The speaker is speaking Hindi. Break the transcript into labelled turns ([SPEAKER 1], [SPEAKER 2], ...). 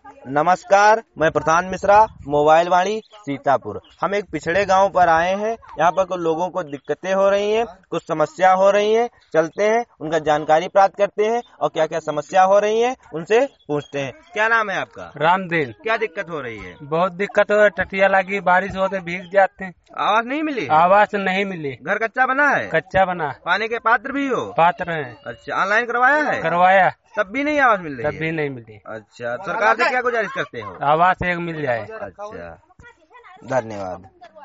[SPEAKER 1] नमस्कार, मैं प्रधान मिश्रा, मोबाइल वाणी सीतापुर। हम एक पिछड़े गांव पर आए हैं। यहाँ पर कुछ लोगों को दिक्कतें हो रही हैं, कुछ समस्या हो रही हैं। चलते हैं, उनका जानकारी प्राप्त करते हैं और क्या क्या समस्या हो रही है उनसे पूछते हैं। क्या नाम है आपका?
[SPEAKER 2] रामदेव।
[SPEAKER 1] क्या दिक्कत हो रही है?
[SPEAKER 2] बहुत दिक्कत हो, टटिया लगी, बारिश होते भीग जाते हैं।
[SPEAKER 1] आवाज नहीं मिली?
[SPEAKER 2] आवाज नहीं मिली।
[SPEAKER 1] घर कच्चा बना है?
[SPEAKER 2] कच्चा बना।
[SPEAKER 1] पानी के पात्र भी हो?
[SPEAKER 2] पात्र है।
[SPEAKER 1] अच्छा, ऑनलाइन करवाया है?
[SPEAKER 2] करवाया,
[SPEAKER 1] तब भी नहीं आवाज मिल रही है?
[SPEAKER 2] तब भी नहीं मिली।
[SPEAKER 1] अच्छा, सरकार से क्या गुजारिश करते हो?
[SPEAKER 2] आवाज एक मिल जाए।
[SPEAKER 1] अच्छा, धन्यवाद।